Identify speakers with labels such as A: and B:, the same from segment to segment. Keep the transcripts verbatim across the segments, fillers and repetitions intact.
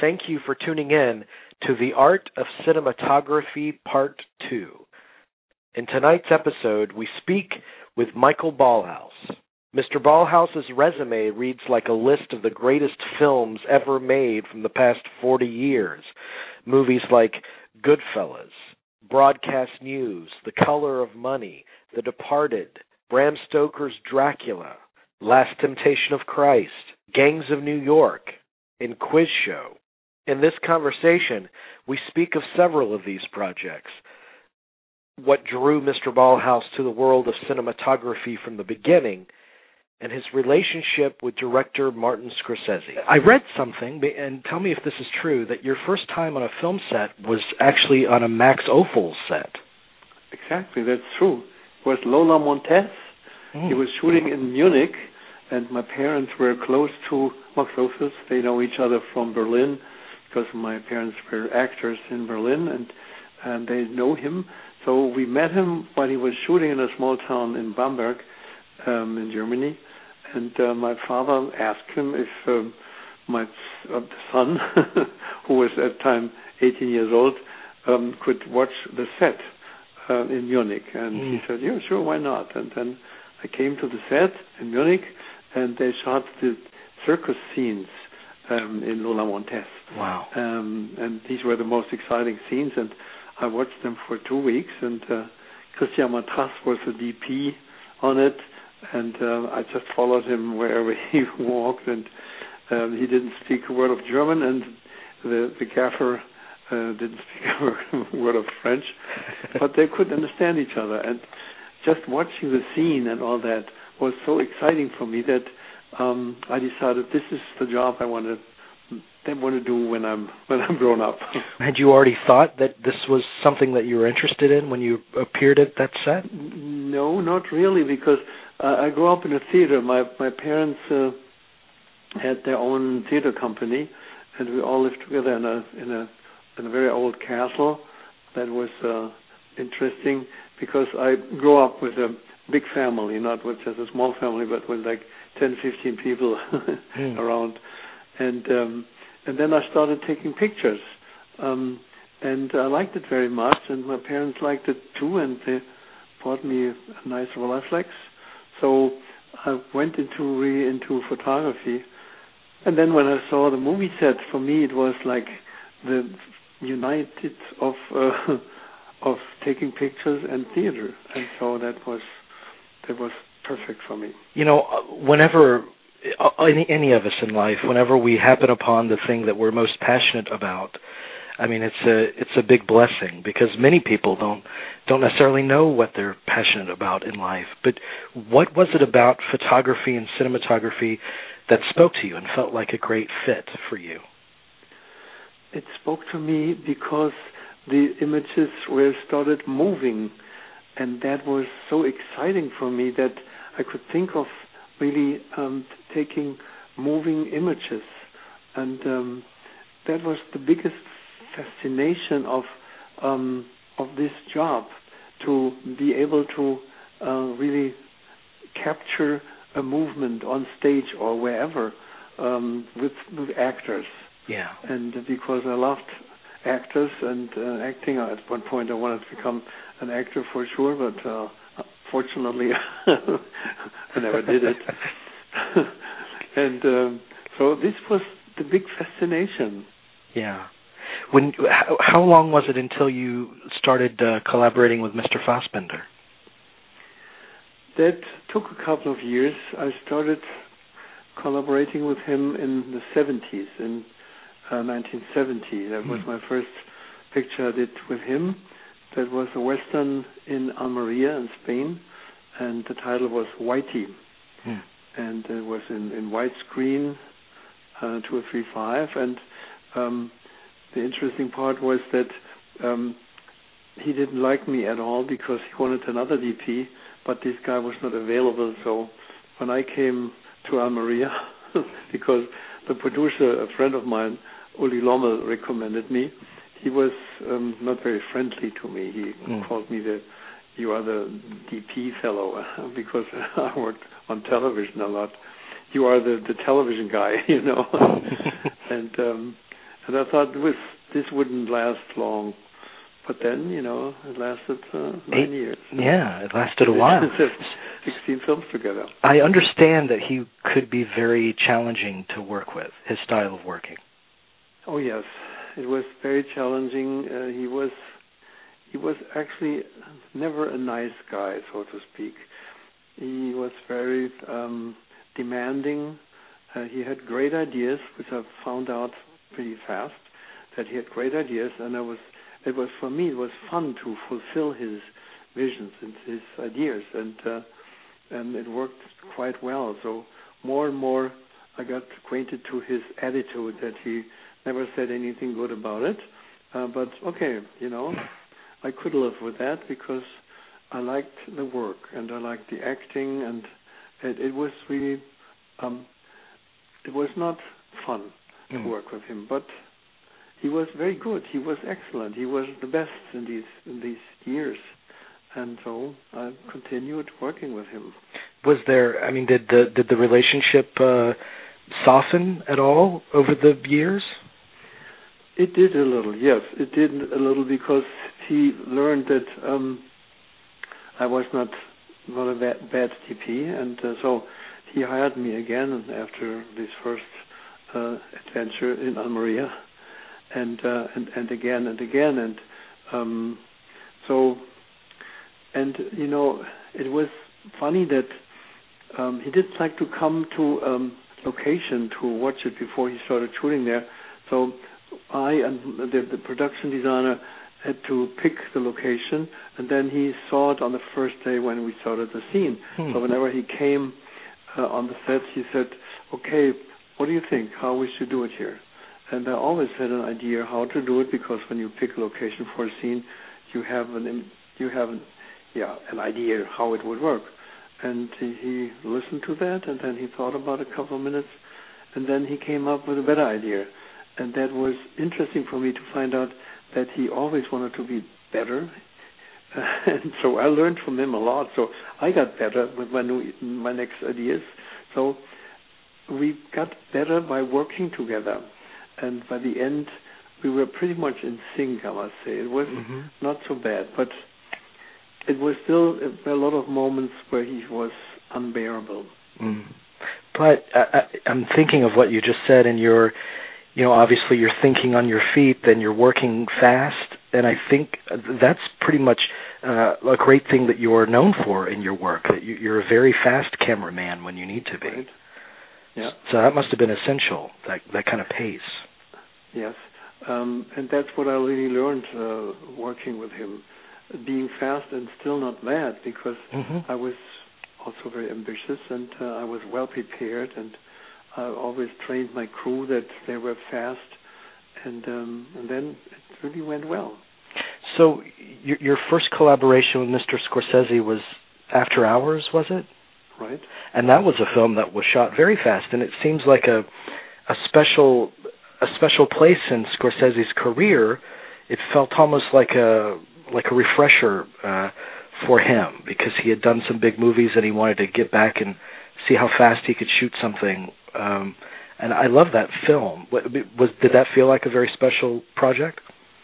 A: thank you for tuning in to The Art of Cinematography Part two. In tonight's episode, we speak with Michael Ballhaus. Mister Ballhaus's resume reads like a list of the greatest films ever made from the past forty years. Movies like Goodfellas, Broadcast News, The Color of Money, The Departed, Bram Stoker's Dracula, Last Temptation of Christ, Gangs of New York, and Quiz Show. In this conversation, we speak of several of these projects. What drew Mister Ballhaus to the world of cinematography from the beginning, and his relationship with director Martin Scorsese. I read something, and tell me if this is true, that your first time on a film set was actually on a Max Ophuls set.
B: Exactly, that's true. It was Lola Montez. Mm. He was shooting in Munich, and my parents were close to Max Ophuls. They know each other from Berlin, because my parents were actors in Berlin, and, and they know him. So we met him while he was shooting in a small town in Bamberg, um, in Germany. And uh, my father asked him if um, my uh, son, who was at the time eighteen years old, um, could watch the set uh, in Munich. And mm. he said, yeah, sure, why not? And then I came to the set in Munich, and they shot the circus scenes um, in Lola Montez.
A: Wow.
B: Um, and these were the most exciting scenes, and I watched them for two weeks, and uh, Christian Matras was the D P on it, and uh, I just followed him wherever he walked, and um, he didn't speak a word of German, and the, the gaffer uh, didn't speak a word of French, but they could understand each other, and just watching the scene and all that was so exciting for me that um, I decided this is the job I want to They want to do when I'm when I'm grown up.
A: Had you already thought that this was something that you were interested in when you appeared at that set?
B: No, not really, because uh, I grew up in a theater. My my parents uh, had their own theater company, and we all lived together in a in a in a very old castle. That was uh, interesting because I grew up with a big family, not with just a small family, but with like ten, fifteen people mm. around, and. Um, And then I started taking pictures, um, and I liked it very much, and my parents liked it too, and they bought me a nice Rolleiflex. So I went into really into photography, and then when I saw the movie set, for me it was like the united of uh, of taking pictures and theater, and so that was that was perfect for me.
A: You know, whenever. Any, any of us in life, whenever we happen upon the thing that we're most passionate about, I mean, it's a it's a big blessing, because many people don't don't necessarily know what they're passionate about in life. But what was it about photography and cinematography that spoke to you and felt like a great fit for you?
B: It spoke to me because the images were started moving, and that was so exciting for me that I could think of really um, taking moving images, and um, that was the biggest fascination of um, of this job, to be able to uh, really capture a movement on stage or wherever um, with, with actors.
A: Yeah.
B: And because I loved actors and uh, acting, at one point I wanted to become an actor for sure, but uh, fortunately, I never did it. and um, so this was the big fascination.
A: Yeah. When how, how long was it until you started uh, collaborating with Mister Fassbinder?
B: That took a couple of years. I started collaborating with him in the seventies, in uh, nineteen seventy. That was mm. my first picture I did with him. That was a Western in Almeria in Spain, and the title was Whitey. Hmm. And it was in, in widescreen, uh, two three five. And um, the interesting part was that um, he didn't like me at all because he wanted another D P, but this guy was not available. So when I came to Almeria, because the producer, a friend of mine, Uli Lommel, recommended me, he was um, not very friendly to me. He mm. called me the, you are the D P fellow, because I worked on television a lot. You are the, the television guy, you know. and um, And I thought this this wouldn't last long. But then, you know, it lasted uh, nine Eight, years.
A: Yeah, it lasted a while.
B: sixteen films together.
A: I understand that he could be very challenging to work with, his style of working.
B: Oh, yes. It was very challenging. Uh, he was he was actually never a nice guy, so to speak. He was very um, demanding. Uh, he had great ideas, which I found out pretty fast, that he had great ideas, and I was It was for me. It was fun to fulfill his visions and his ideas, and uh, and it worked quite well. So more and more, I got acquainted to his attitude. That he never said anything good about it, uh, but okay, you know, I could live with that because I liked the work and I liked the acting, and it, it was really, um, it was not fun mm. to work with him, but. He was very good. He was excellent. He was the best in these in these years, and so I continued working with him.
A: Was there? I mean, did the did the relationship uh, soften at all over the years?
B: It did a little. Yes, it did a little because he learned that um, I was not not a bad, bad T P, and uh, so he hired me again after this first uh, adventure in Almeria. And, uh, and and again and again and um, so and you know it was funny that um, he didn't like to come to um, location to watch it before he started shooting there. So I and the, the production designer had to pick the location, and then he saw it on the first day when we started the scene. Hmm. So whenever he came uh, on the set, he said, "Okay, what do you think? How we should do it here?" And I always had an idea how to do it, because when you pick a location for a scene, you have an you have an, yeah an idea how it would work. And he, he listened to that, and then he thought about it a couple of minutes, and then he came up with a better idea. And that was interesting for me to find out that he always wanted to be better. And so I learned from him a lot. So I got better with my new, my next ideas. So we got better by working together. And by the end, we were pretty much in sync, I must say. It was mm-hmm. not so bad, but it was still a, a lot of moments where he was unbearable.
A: Mm. But I, I, I'm thinking of what you just said, and you're, you know, obviously you're thinking on your feet, then you're working fast, and I think that's pretty much uh, a great thing that you're known for in your work, that you, you're a very fast cameraman when you need to be.
B: Right. Yeah.
A: So that must have been essential, that that kind of pace.
B: Yes, um, and that's what I really learned uh, working with him, being fast and still not mad, because mm-hmm. I was also very ambitious, and uh, I was well prepared, and I always trained my crew that they were fast, and um, and then it really went well.
A: So your, your first collaboration with Mister Scorsese was After Hours, was it?
B: Right.
A: And that was a film that was shot very fast, and it seems like a a special a special place in Scorsese's career. It felt almost like a like a refresher uh, for him, because he had done some big movies and he wanted to get back and see how fast he could shoot something. Um, and I love that film. What, was did that feel like a very special project?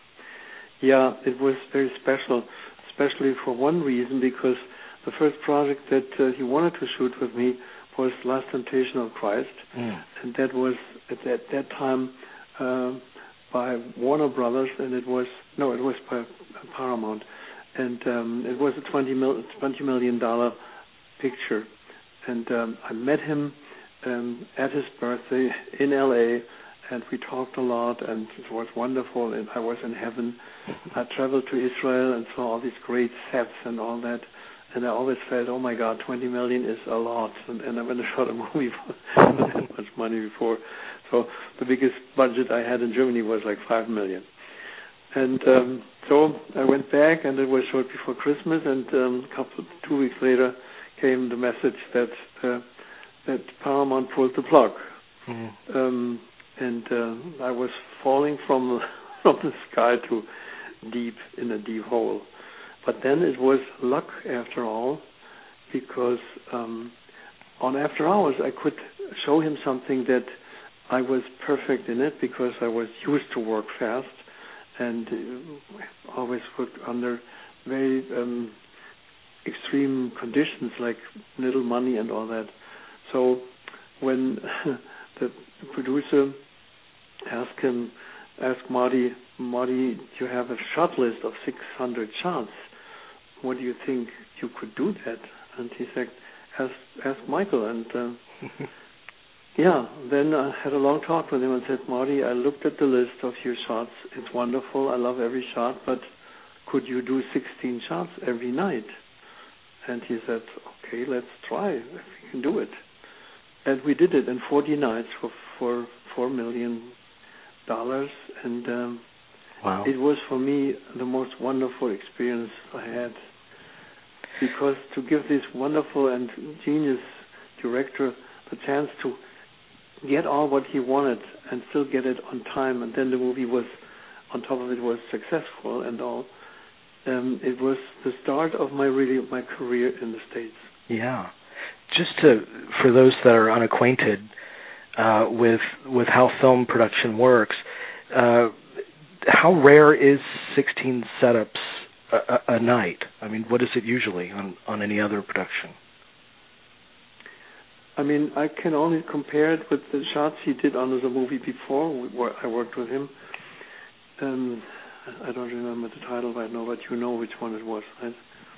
B: Yeah, it was very special, especially for one reason, because the first project that uh, he wanted to shoot with me was Last Temptation of Christ, mm. and that was at that, that time uh, by Warner Brothers, and it was no, it was by Paramount, and um, it was a twenty million dollar picture, and um, I met him um, at his birthday in L A, and we talked a lot, and it was wonderful, and I was in heaven. I traveled to Israel and saw all these great sets and all that. And I always felt, oh my God, twenty million is a lot, and, and I never shot a movie for that much money before. So the biggest budget I had in Germany was like five million. And um, so I went back, and it was shot before Christmas. And um, a couple, two weeks later, came the message that uh, that Paramount pulled the plug, mm-hmm. um, and uh, I was falling from from the sky to deep in a deep hole. But then it was luck after all, because um, on After Hours I could show him something that I was perfect in it because I was used to work fast and uh, always worked under very um, extreme conditions like little money and all that. So when the producer asked him, asked Marty, Marty, you have a shot list of six hundred shots. What do you think you could do that? And he said, ask, ask Michael. And uh, yeah, then I had a long talk with him and said, Marty, I looked at the list of your shots. It's wonderful. I love every shot, but could you do sixteen shots every night? And he said, okay, let's try if we can do it. And we did it in forty nights for for four million dollars, and um,
A: wow.
B: It was for me the most wonderful experience I had, because to give this wonderful and genius director the chance to get all what he wanted and still get it on time, and then the movie was, on top of it, was successful and all. Um, it was the start of my really my career in the States.
A: Yeah. Just to, for those that are unacquainted uh, with with how film production works, uh, how rare is sixteen setups a, a, a night? I mean, what is it usually on, on any other production?
B: I mean, I can only compare it with the shots he did on the movie before. Where I worked with him. Um, I don't remember the title right now, but you know which one it was, right?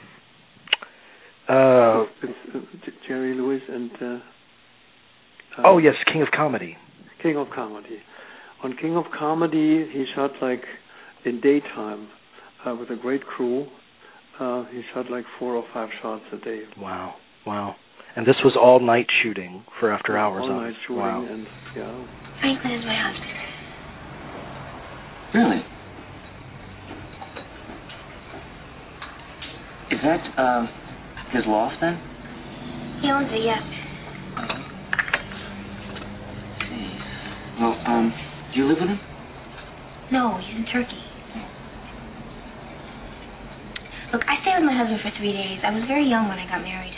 A: Uh,
B: it's, uh, Jerry Lewis and... Uh, uh,
A: oh, yes, King of Comedy.
B: King of Comedy. On King of Comedy, he shot like in daytime uh, with a great crew. Uh, he shot like four or five shots a day.
A: Wow, wow. And this was all night shooting for After Hours.
B: All night shooting,
A: wow.
B: And yeah.
C: Franklin is my husband.
D: Really? Is that uh, his loft then?
C: He owns it, yes.
D: See. Well, um, do you live with him?
C: No, he's in Turkey. Look, I stayed with my husband for three days. I was very young when I got married.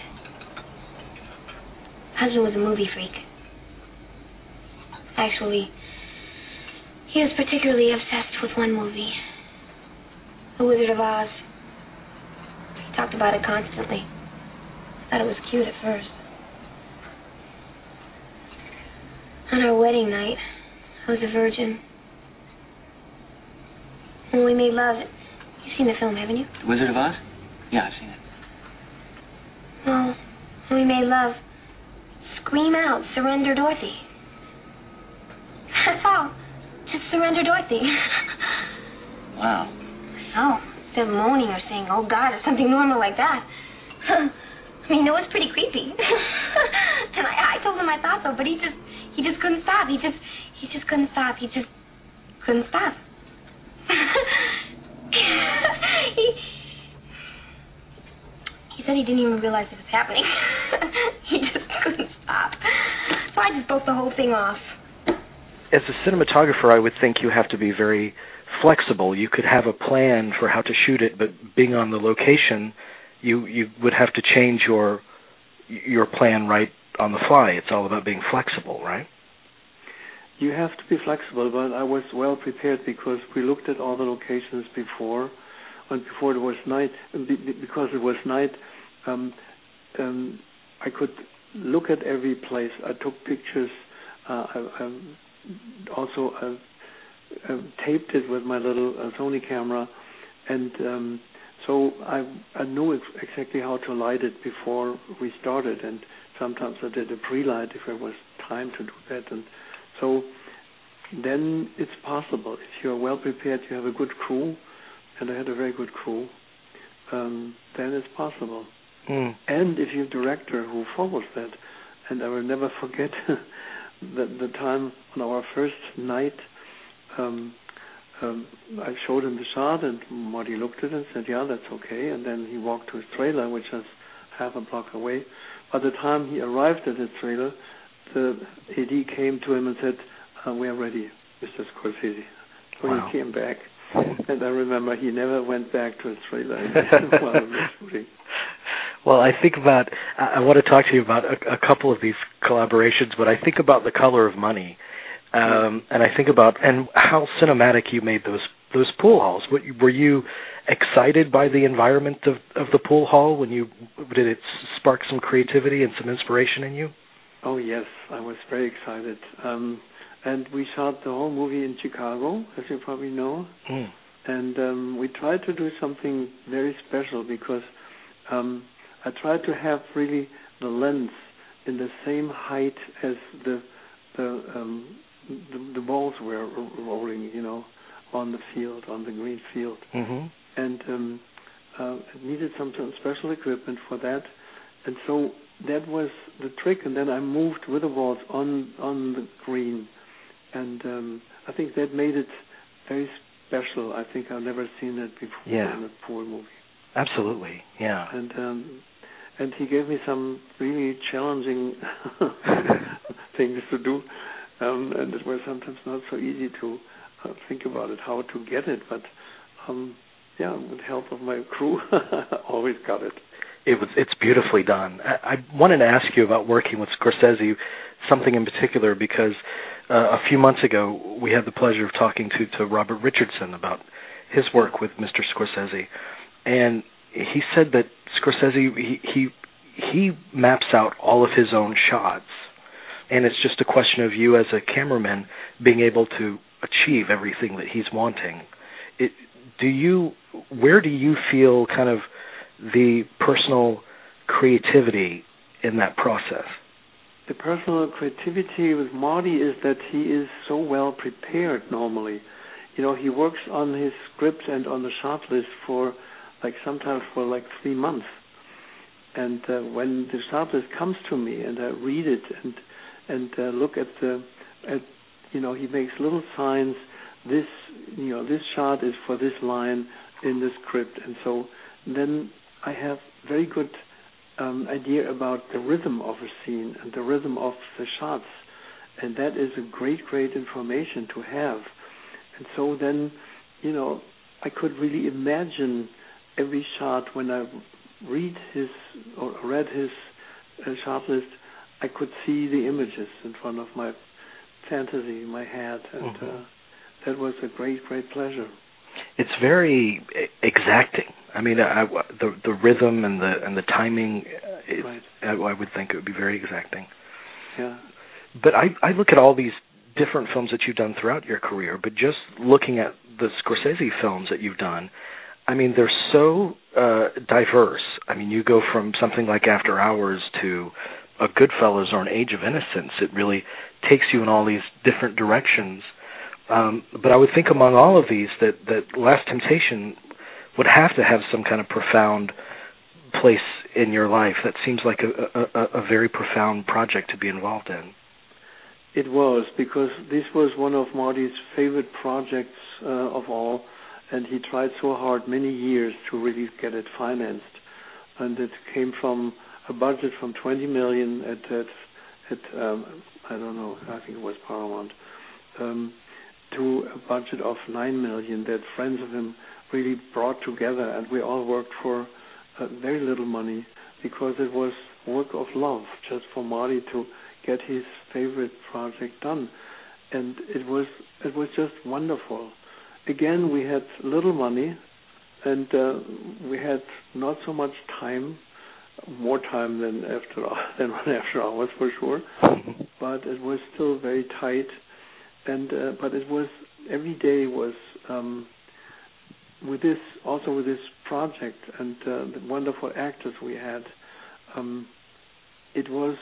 C: My husband was a movie freak. Actually, he was particularly obsessed with one movie, The Wizard of Oz. He talked about it constantly. I thought it was cute at first. On our wedding night, I was a virgin. When we made love, you've seen the film, haven't you?
D: The Wizard of Oz? Yeah, I've seen it.
C: Well, when we made love, scream out, surrender Dorothy. That's all. Just surrender Dorothy.
D: Wow.
C: So, instead of moaning or saying, oh God, or something normal like that. I mean, it was pretty creepy. And I, I told him I thought so, but he just, he just couldn't stop. He just, he just couldn't stop. He just couldn't stop. he, he said he didn't even realize it was happening. He just couldn't stop. So I just broke the whole thing off.
A: As a cinematographer, I would think you have to be very flexible. You could have a plan for how to shoot it, but being on the location, you you would have to change your your plan right on the fly. It's all about being flexible, right?
B: You have to be flexible, but I was well prepared because we looked at all the locations before, and before it was night, because it was night, um, um, I could look at every place. I took pictures. Uh, I, I also uh, uh, taped it with my little uh, Sony camera, and um, so I, I knew ex- exactly how to light it before we started, and sometimes I did a pre-light if there was time to do that, and so then it's possible. If you're well prepared, you have a good crew, and I had a very good crew, um, then it's possible.
A: Mm.
B: And if you're a director who follows that, and I will never forget the, the time on our first night, um, um, I showed him the shot, and Marty looked at it and said, yeah, that's okay, and then he walked to his trailer, which is half a block away. By the time he arrived at his trailer, the A D came to him and said, uh, we are ready, Mister Scorsese. So
A: wow.
B: He came back, and I remember he never went back to his trailer while we were shooting.
A: Well, I think about, I want to talk to you about a, a couple of these collaborations, but I think about The Color of Money. Um, and I think about and how cinematic you made those those pool halls. What, were you excited by the environment of, of the pool hall? When you did it spark some creativity and some inspiration in you?
B: Oh yes, I was very excited. Um, and we shot the whole movie in Chicago, as you probably know.
A: Mm.
B: And um, we tried to do something very special because um, I tried to have really the lens in the same height as the the um, the, the balls were rolling, you know, on the field, on the green field.
A: Mm-hmm.
B: And um, uh, it needed some, some special equipment for that. And so that was the trick. And then I moved with the balls on on the green, and um, I think that made it very special. I think I've never seen that before
A: yeah.
B: in a pool movie.
A: Absolutely, yeah.
B: And um, and he gave me some really challenging things to do, um, and it was sometimes not so easy to uh, think about it, how to get it. But um, yeah, with the help of my crew, I always got it.
A: It was. It's beautifully done. I, I wanted to ask you about working with Scorsese, something in particular, because uh, a few months ago we had the pleasure of talking to, to Robert Richardson about his work with Mister Scorsese, and he said that Scorsese he he, he maps out all of his own shots, and it's just a question of you as a cameraman being able to achieve everything that he's wanting. It, do you? Where do you feel kind of the personal creativity in that process?
B: The personal creativity with Marty is that he is so well prepared normally. You know, he works on his script and on the shot list for like sometimes for like three months. And uh, when the shot list comes to me and I read it and and uh, look at the, at, you know, he makes little signs. This, you know, this shot is for this line in the script, and so then I have very good um, idea about the rhythm of a scene and the rhythm of the shots, and that is a great, great information to have. And so then, you know, I could really imagine every shot when I read his or read his uh, shot list. I could see the images in front of my fantasy, in my head, and mm-hmm. uh, that was a great, great pleasure.
A: It's very exacting. I mean, I, the the rhythm and the and the timing. It,
B: right.
A: I, I would think it would be very exacting.
B: Yeah.
A: But I I look at all these different films that you've done throughout your career. But just looking at the Scorsese films that you've done, I mean, they're so uh, diverse. I mean, you go from something like After Hours to a Goodfellas or an Age of Innocence. It really takes you in all these different directions. Um, but I would think among all of these that, that Last Temptation would have to have some kind of profound place in your life. That seems like a, a, a very profound project to be involved in.
B: It was, because this was one of Marty's favorite projects uh, of all, and he tried so hard many years to really get it financed. And it came from a budget from twenty million dollars at, at, at um, I don't know, I think it was Paramount, um, to a budget of nine million dollars that friends of him really brought together, and we all worked for uh, very little money because it was work of love just for Marty to get his favorite project done. And it was it was just wonderful. Again, we had little money, and uh, we had not so much time, more time than after than after hours for sure, but it was still very tight. And uh, but it was every day was um, with this also with this project and uh, the wonderful actors we had. Um, it was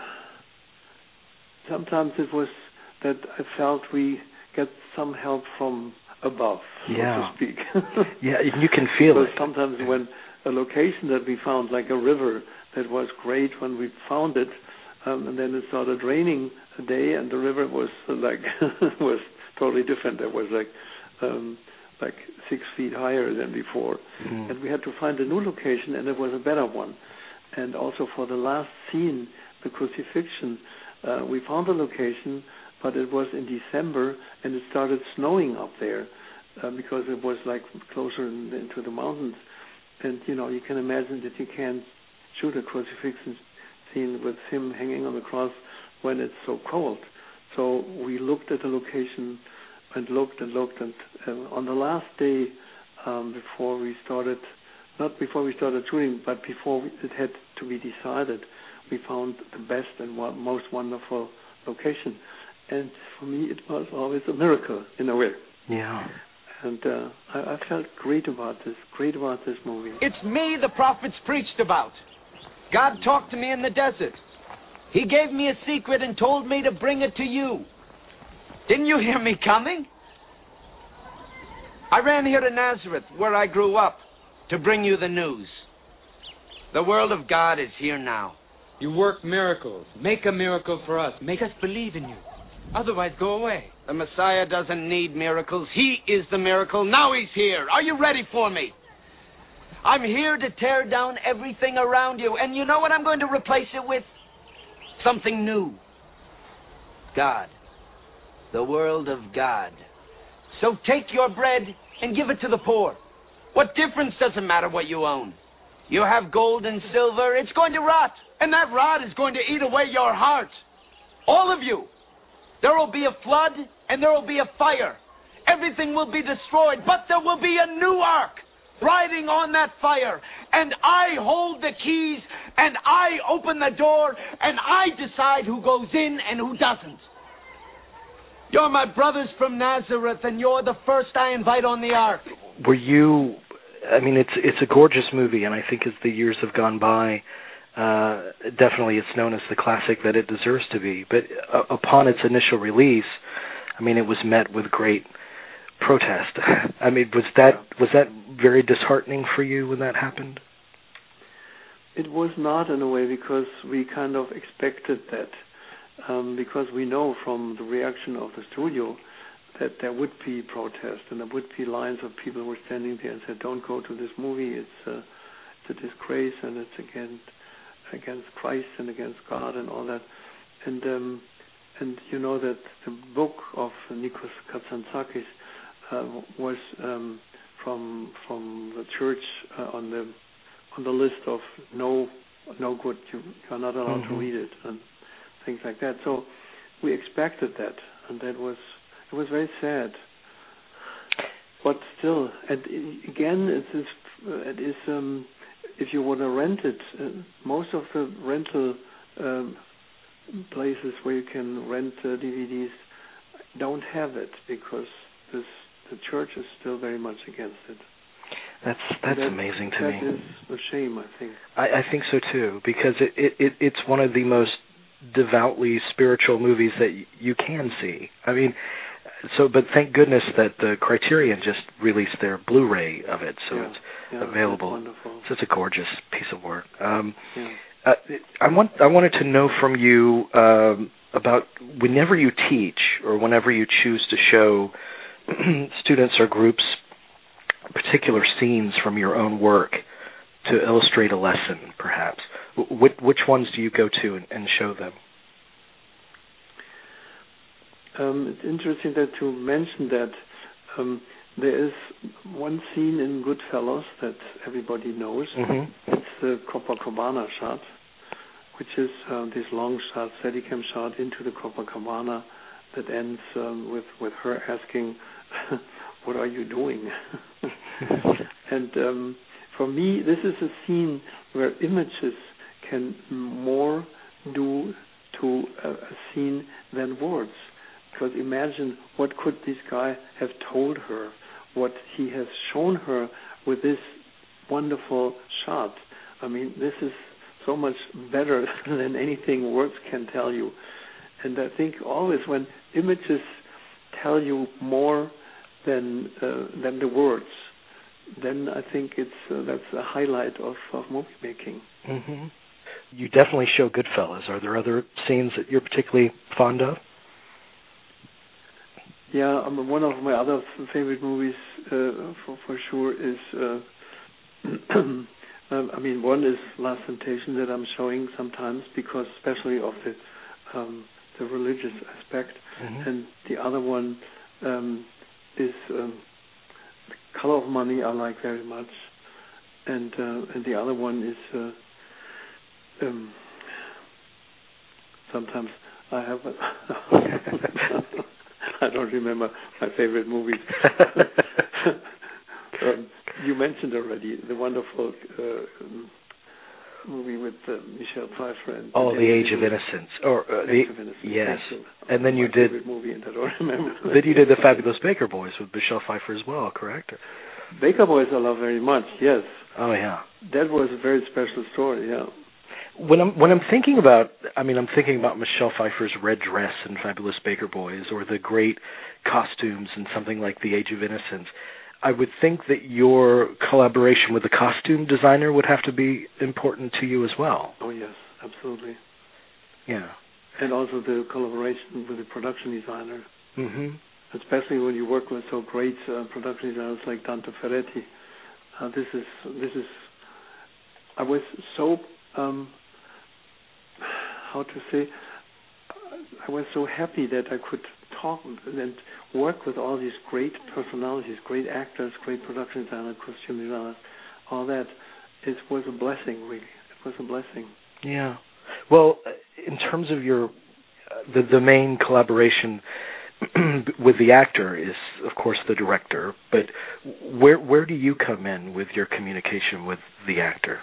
B: sometimes it was that I felt we get some help from above,
A: yeah.
B: so to speak.
A: Yeah, you can feel
B: so
A: it.
B: Sometimes when a location that we found, like a river, that was great when we found it, um, and then it started raining a day, and the river was uh, like was totally different. It was like um, like six feet higher than before, mm. and we had to find a new location, and it was a better one. And also for the last scene, the crucifixion, uh, we found a location, but it was in December, and it started snowing up there uh, because it was like closer in, into the mountains. And you know, you can imagine that you can't shoot a crucifixion scene with him hanging on the cross when it's so cold. so we looked at the location and looked and looked, and uh, on the last day um, before we started, not before we started shooting, but before it had to be decided, we found the best and most wonderful location. And for me, it was always a miracle in a way.
A: Yeah.
B: And uh, I, I felt great about this, great about this movie.
E: It's me the prophets preached about. God talked to me in the desert. He gave me a secret and told me to bring it to you. Didn't you hear me coming? I ran here to Nazareth, where I grew up, to bring you the news. The world of God is here now.
F: You work miracles. Make a miracle for us. Make us believe in you. Otherwise, go away.
E: The Messiah doesn't need miracles. He is the miracle. Now he's here. Are you ready for me? I'm here to tear down everything around you. And you know what I'm going to replace it with? Something new. God. The world of God. So take your bread and give it to the poor. What difference does it matter what you own? You have gold and silver, it's going to rot. And that rot is going to eat away your heart. All of you. There will be a flood and there will be a fire. Everything will be destroyed, but there will be a new ark riding on that fire. And I hold the keys and I open the door and I decide who goes in and who doesn't. You're my brothers from Nazareth and you're the first I invite on the ark.
A: Were you, I mean, it's it's a gorgeous movie, and I think as the years have gone by, uh, definitely it's known as the classic that it deserves to be. But uh, upon its initial release, I mean, it was met with great protest. I mean, was that was that very disheartening for you when that happened?
B: It was not, in a way, because we kind of expected that, um, because we know from the reaction of the studio that there would be protest and there would be lines of people who were standing there and said, "Don't go to this movie. It's a, it's a disgrace and it's against against Christ and against God and all that." And um, and you know that the book of Nikos Kazantzakis uh, was um, from from the church uh, on the on the list of no no good. You are not allowed mm-hmm. to read it and things like that. So we expected that, and that was. It was very sad, but still, and again, it is, it is um, if you want to rent it, uh, most of the rental um, places where you can rent uh, D V Ds don't have it because this, the church is still very much against it.
A: That's that's
B: that,
A: amazing to
B: that
A: me.
B: That is a shame, I think.
A: I, I think so too, because it, it, it it's one of the most devoutly spiritual movies that y- you can see. I mean. So, but thank goodness that the Criterion just released their Blu-ray of it, so
B: yeah,
A: it's
B: yeah,
A: available.
B: Wonderful.
A: So it's a gorgeous piece of work. Um,
B: yeah.
A: uh, I want I wanted to know from you um, about whenever you teach or whenever you choose to show students or groups particular scenes from your own work to illustrate a lesson, perhaps. Which, which ones do you go to and, and show them?
B: Um, it's interesting that you mentioned that. Um, there is one scene in Goodfellas that everybody knows.
A: Mm-hmm.
B: It's the Copacabana shot, which is uh, this long shot, Steadicam shot into the Copacabana that ends um, with, with her asking, "What are you doing?" And um, for me, this is a scene where images can more do to a, a scene than words. Because imagine what could this guy have told her, what he has shown her with this wonderful shot. I mean, this is so much better than anything words can tell you. And I think always when images tell you more than uh, than the words, then I think it's uh, that's a highlight of, of movie making.
A: Mm-hmm. You definitely show Goodfellas. Are there other scenes that you're particularly fond of?
B: Yeah, um, one of my other favorite movies, uh, for, for sure, is, uh, um, I mean, one is Last Temptation that I'm showing sometimes because especially of the um, the religious aspect, mm-hmm. and the other one um, is um, The Color of Money I like very much, and uh, and the other one is uh, um, sometimes I have. A I don't remember my favorite movies. um, you mentioned already the wonderful uh, movie with uh, Michelle Pfeiffer and
A: oh,
B: and
A: The Age of Innocence, or uh, the
B: Age of Innocence.
A: yes,
B: oh,
A: and then
B: my
A: you did.
B: favorite movie, and I don't remember.
A: Then you did The Fabulous Baker Boys with Michelle Pfeiffer as well, correct?
B: Baker Boys I love very much. Yes.
A: Oh yeah.
B: That was a very special story. Yeah.
A: When I'm when I'm thinking about, I mean, I'm thinking about Michelle Pfeiffer's red dress in Fabulous Baker Boys, or the great costumes in something like The Age of Innocence. I would think that your collaboration with the costume designer would have to be important to you as well.
B: Oh yes, absolutely.
A: Yeah.
B: And also the collaboration with the production designer.
A: Mm-hmm.
B: Especially when you work with so great uh, production designers like Dante Ferretti. Uh, this is this is. I was so. Um, how to say, I was so happy that I could talk and work with all these great personalities, great actors, great production designers, costume designers, all that. It was a blessing, really. It was a blessing.
A: Yeah. Well, in terms of your, uh, the, the main collaboration with the actor is, of course, the director, but where where do you come in with your communication with the actor?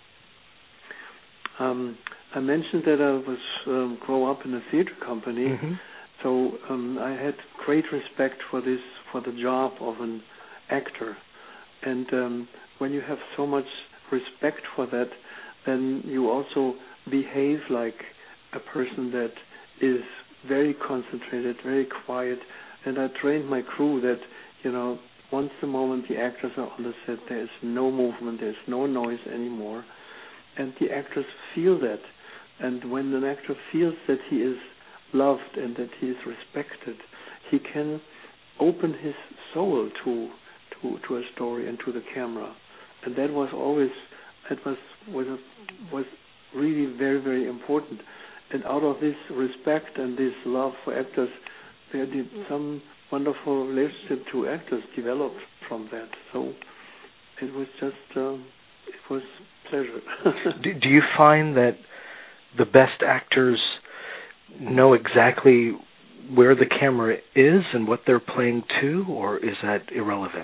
B: Um, I mentioned that I was um, grow up in a theater company,
A: mm-hmm.
B: so um, I had great respect for this, for the job of an actor. And um, when you have so much respect for that, then you also behave like a person that is very concentrated, very quiet. And I trained my crew that, you know, once the moment the actors are on the set, there is no movement, there is no noise anymore. And the actors feel that. And when an actor feels that he is loved and that he is respected, he can open his soul to to, to a story and to the camera. And that was always, it was was a, was really very, very important. And out of this respect and this love for actors, there did some wonderful relationship to actors developed from that. So it was just, uh, it was pleasure.
A: do, do you find that the best actors know exactly where the camera is and what they're playing to, or is that irrelevant?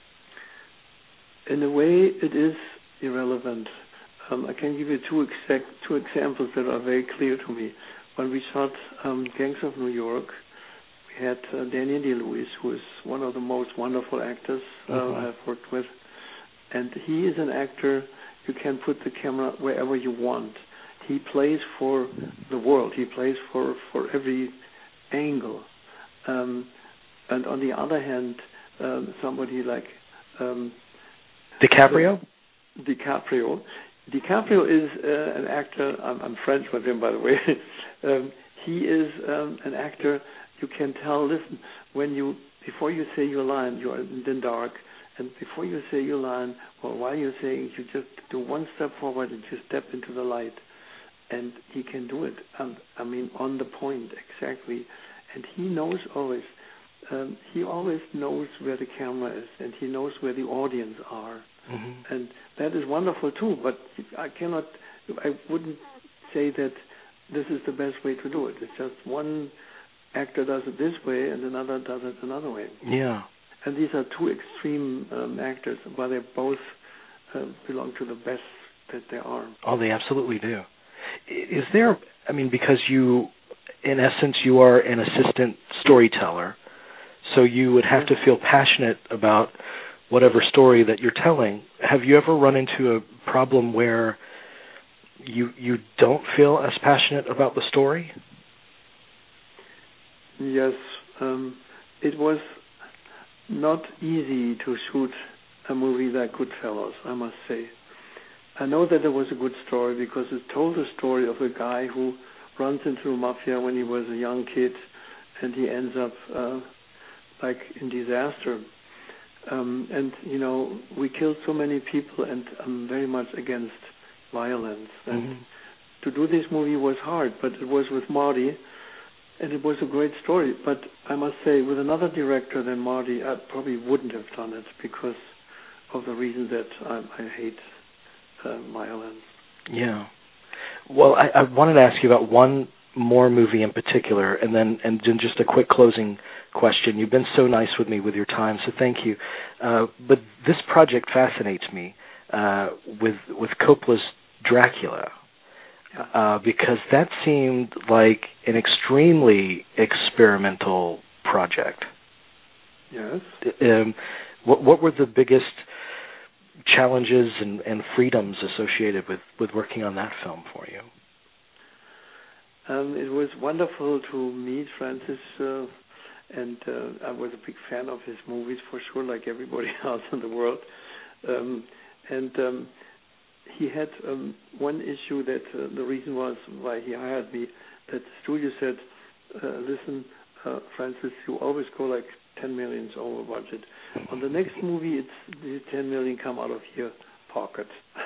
B: In a way, it is irrelevant. Um, I can give you two exact two examples that are very clear to me. When we shot um, Gangs of New York, we had uh, Daniel Day-Lewis, who is one of the most wonderful actors uh,
A: mm-hmm.
B: I've worked with, and he is an actor. You can put the camera wherever you want. He plays for the world. He plays for, for every angle. Um, and on the other hand, um, somebody like um,
A: DiCaprio?
B: DiCaprio. DiCaprio is uh, an actor. I'm, I'm French with him, by the way. um, he is um, an actor. You can tell. Listen, when you before you say your line, you are in the dark. And before you say your line, or while you're saying, you just do one step forward and you step into the light. And he can do it, um, I mean, on the point, exactly. And he knows always, um, he always knows where the camera is, and he knows where the audience are.
A: Mm-hmm.
B: And that is wonderful, too, but I cannot, I wouldn't say that this is the best way to do it. It's just one actor does it this way, and another does it another way.
A: Yeah.
B: And these are two extreme um, actors, but they both uh, belong to the best that there are.
A: Oh, they absolutely do. Is there, I mean, because you, in essence, you are an assistant storyteller, so you would have to feel passionate about whatever story that you're telling. Have you ever run into a problem where you you don't feel as passionate about the story?
B: Yes. Um, it was not easy to shoot a movie like Goodfellas, I must say. I know that it was a good story because it told the story of a guy who runs into the mafia when he was a young kid, and he ends up uh, like in disaster. Um, and, you know, we killed so many people, and I'm very much against violence. And
A: mm-hmm.
B: to do this movie was hard, but it was with Marty, and it was a great story. But I must say, with another director than Marty, I probably wouldn't have done it because of the reason that I, I hate uh, violence.
A: Yeah. Well, I, I wanted to ask you about one Moore movie in particular, and then and then just a quick closing question. You've been so nice with me with your time, so thank you. Uh, but this project fascinates me uh, with with Coppola's Dracula, uh, because that seemed like an extremely experimental project.
B: Yes.
A: Um, what what were the biggest challenges and, and freedoms associated with, with working on that film for you?
B: Um, it was wonderful to meet Francis, uh, and uh, I was a big fan of his movies for sure, like everybody else in the world. Um, and um, he had um, one issue that uh, the reason was why he hired me, that the studio said, uh, listen, uh, Francis, you always go like ten millions over budget. On the next movie, it's the ten million come out of your pocket.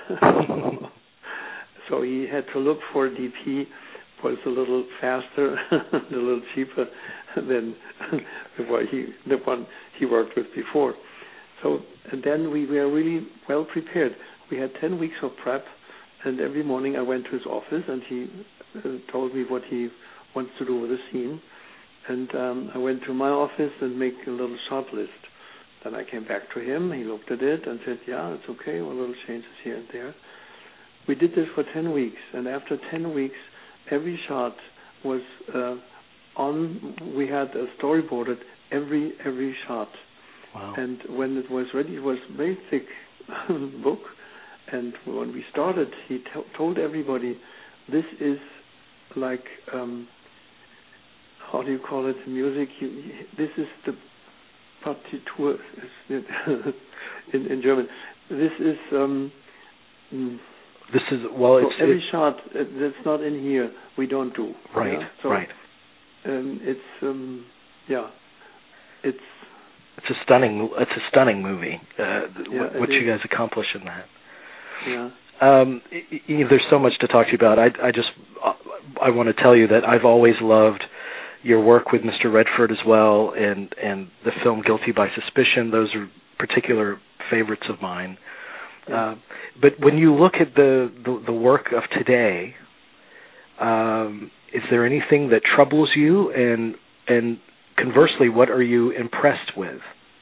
B: So he had to look for D P, was a little faster, a little cheaper than the one he the one he worked with before. So and then we were really well prepared. We had ten weeks of prep, and every morning I went to his office, and he uh, told me what he wants to do with the scene. And um, I went to my office and make a little shot list. Then I came back to him. He looked at it and said, yeah, it's okay, a little changes here and there. We did this for ten weeks, and after ten weeks, every shot was uh, on. We had a storyboarded every every shot.
A: Wow.
B: And when it was ready, it was a very thick book. And when we started, he t- told everybody, this is like... Um, how do you call it, music? You, this is the partitur in, in German. This is um,
A: this is well.
B: So
A: it's
B: every
A: it's,
B: shot uh, that's not in here, we don't do.
A: Right.
B: Yeah? So,
A: right.
B: Um, it's um, yeah, it's
A: it's a stunning. It's a stunning movie. Uh,
B: yeah,
A: what what you guys accomplish in that.
B: Yeah.
A: Um, y- y- there's so much to talk to you about. I I just I want to tell you that I've always loved your work with Mister Redford as well, and, and the film Guilty by Suspicion. Those are particular favorites of mine.
B: Yeah.
A: Uh, but when you look at the, the, the work of today, um, is there anything that troubles you? And and conversely, what are you impressed with?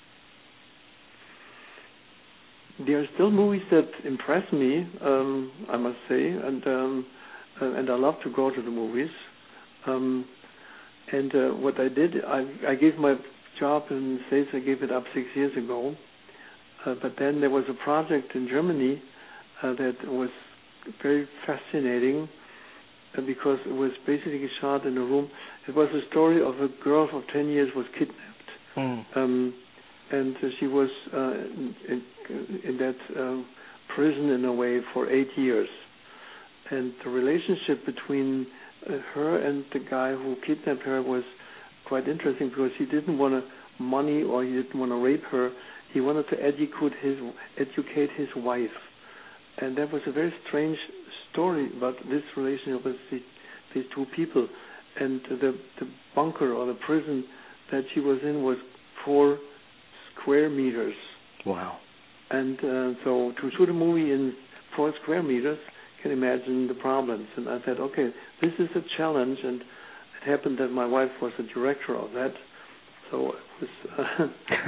B: There are still movies that impress me, um, I must say, and um, uh, and I love to go to the movies. Um, And uh, what I did, I, I gave my job in the States, I gave it up six years ago. Uh, but then there was a project in Germany uh, that was very fascinating uh, because it was basically shot in a room. It was a story of a girl of ten years was kidnapped.
A: Mm. Um,
B: and uh, she was uh, in, in that uh, prison in a way for eight years. And the relationship between Uh, her and the guy who kidnapped her was quite interesting because he didn't want to money or he didn't want to rape her. He wanted to educate his educate his wife, and that was a very strange story about this relationship with the, these two people. And the the bunker or the prison that she was in was four square meters.
A: Wow!
B: And uh, so to shoot a movie in four square meters, can imagine the problems. And I said, okay, this is a challenge, and it happened that my wife was the director of that, so it was, uh,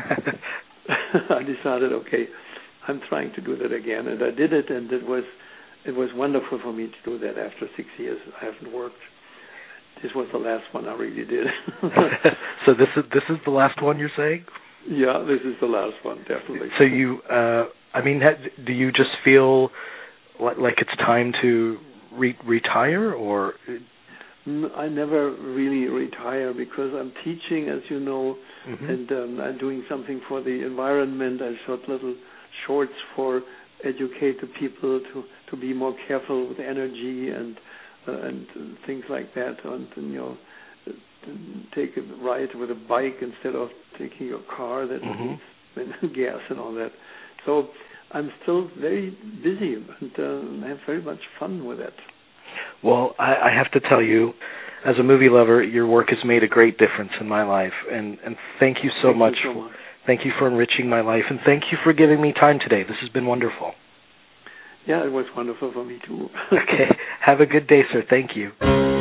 B: I decided, okay, I'm trying to do that again, and I did it, and it was it was wonderful for me to do that. After six years, I haven't worked. This was the last one I really did.
A: So this is this is the last one you're saying?
B: Yeah, this is the last one, definitely.
A: So you, uh, I mean, do you just feel like it's time to re- retire, or?
B: I never really retire because I'm teaching, as you know, mm-hmm. and um, I'm doing something for the environment. I shot little shorts for educate the people to, to be more careful with energy and uh, and things like that, and you know, take a ride with a bike instead of taking your car that mm-hmm. needs gas and all that. So I'm still very busy and uh, have very much fun with it.
A: Well, I, I have to tell you, as a movie lover, your work has made a great difference in my life, and, and thank you so
B: thank
A: much.
B: You so much.
A: Thank you for enriching my life, and thank you for giving me time today. This has been wonderful.
B: Yeah, it was wonderful for me too.
A: Okay. Have a good day, sir. Thank you.